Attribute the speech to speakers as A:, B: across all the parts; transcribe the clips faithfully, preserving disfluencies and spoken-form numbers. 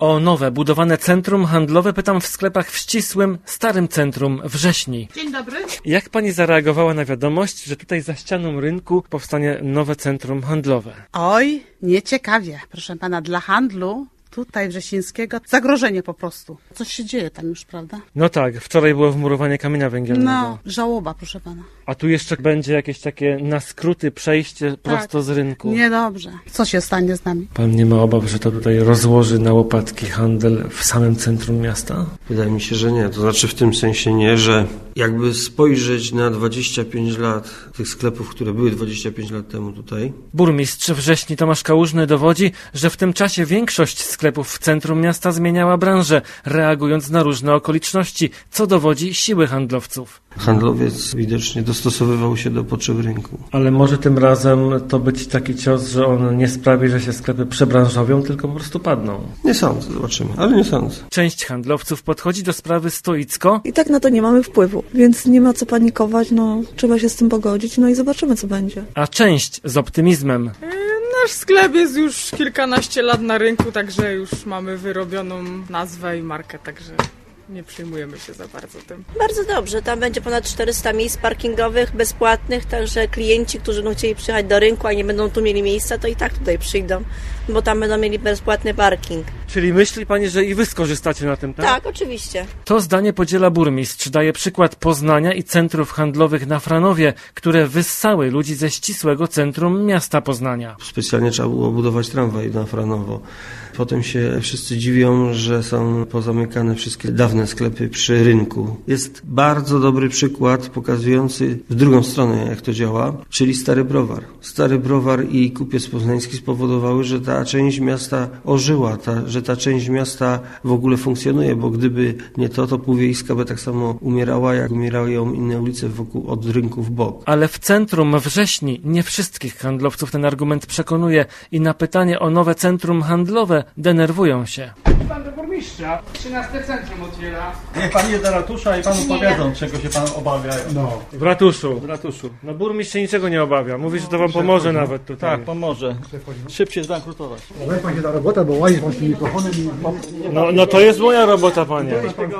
A: O nowe, budowane centrum handlowe pytam w sklepach w ścisłym, starym centrum Wrześni.
B: Dzień dobry.
A: Jak pani zareagowała na wiadomość, że tutaj za ścianą rynku powstanie nowe centrum handlowe?
B: Oj, nieciekawie. Proszę pana, dla handlu tutaj Wrzesińskiego zagrożenie po prostu. Coś się dzieje tam już, prawda?
A: No tak, wczoraj było wmurowanie kamienia węgielnego.
B: No, żałoba, proszę pana.
A: A tu jeszcze będzie jakieś takie na skróty przejście prosto
B: Tak.
A: z rynku.
B: Niedobrze. Co się stanie z nami?
A: Pan nie ma obaw, że to tutaj rozłoży na łopatki handel w samym centrum miasta?
C: Wydaje mi się, że nie. To znaczy w tym sensie nie, że jakby spojrzeć na dwadzieścia pięć lat tych sklepów, które były dwadzieścia pięć lat temu tutaj.
A: Burmistrz Wrześni Tomasz Kałużny dowodzi, że w tym czasie większość sklepów w centrum miasta zmieniała branżę, reagując na różne okoliczności, co dowodzi siły handlowców.
C: Handlowiec widocznie dostosowywał się do potrzeb rynku.
A: Ale może tym razem to być taki cios, że on nie sprawi, że się sklepy przebranżowią, tylko po prostu padną.
C: Nie sądzę, zobaczymy, ale nie sądzę.
A: Część handlowców podchodzi do sprawy stoicko.
D: I tak na to nie mamy wpływu, więc nie ma co panikować, no trzeba się z tym pogodzić, no i zobaczymy, co będzie.
A: A część z optymizmem.
E: Nasz sklep jest już kilkanaście lat na rynku, także już mamy wyrobioną nazwę i markę, także nie przejmujemy się za bardzo tym.
F: Bardzo dobrze, tam będzie ponad czterysta miejsc parkingowych, bezpłatnych, także klienci, którzy będą chcieli przyjechać do rynku, a nie będą tu mieli miejsca, to i tak tutaj przyjdą, bo tam będą mieli bezpłatny parking.
A: Czyli myśli pani, że i wy skorzystacie na tym, tak?
F: Tak, oczywiście.
A: To zdanie podziela burmistrz. Daje przykład Poznania i centrów handlowych na Franowie, które wyssały ludzi ze ścisłego centrum miasta Poznania.
C: Specjalnie trzeba było budować tramwaj na Franowo. Potem się wszyscy dziwią, że są pozamykane wszystkie dawne sklepy przy rynku. Jest bardzo dobry przykład pokazujący w drugą stronę, jak to działa, czyli Stary Browar. Stary Browar i Kupiec Poznański spowodowały, że ta część miasta ożyła, ta, że ta część miasta w ogóle funkcjonuje, bo gdyby nie to, to Półwiejska by tak samo umierała, jak umierały ją inne ulice wokół, od rynku w bok.
A: Ale w centrum Wrześni nie wszystkich handlowców ten argument przekonuje i na pytanie o nowe centrum handlowe denerwują się.
G: Pan do burmistrza, trzynaste centrum otwiera.
H: Niech pan jedzie do ratusza i panu powiedzą, czego się pan obawia.
G: No.
A: W ratuszu.
H: W ratuszu.
A: No burmistrz się niczego nie obawia. Mówi, że to wam pomoże nawet tutaj.
H: Tak, pomoże. Szybciej zbankrutować.
G: Weź pan się na robotę, bo łazi pan z tym mikrofonem i...
A: No, no to jest moja robota, panie.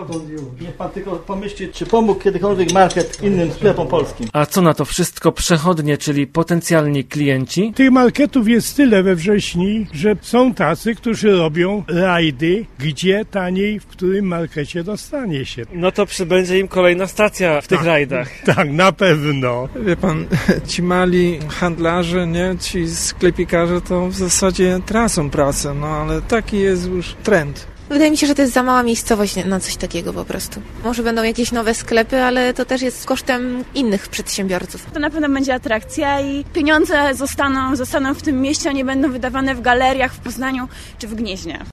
H: Niech pan tylko pomyśli, czy pomógł kiedykolwiek market innym sklepom polskim.
A: A co na to wszystko przechodnie, czyli potencjalni klienci?
I: Tych marketów jest tyle we Wrześni, że są tacy, którzy robią rajdy, gdzie taniej, w którym markecie dostanie się.
A: No to przybędzie im kolejna stacja w tych
I: Tak.
A: rajdach.
I: Tak, na pewno.
J: Wie pan, ci mali handlarze, nie, ci sklepikarze to w zasadzie tracą pracę, no ale taki jest już trend.
K: Wydaje mi się, że to jest za mała miejscowość na coś takiego po prostu. Może będą jakieś nowe sklepy, ale to też jest kosztem innych przedsiębiorców.
L: To na pewno będzie atrakcja i pieniądze zostaną, zostaną w tym mieście, a nie będą wydawane w galeriach w Poznaniu czy w Gnieźnie.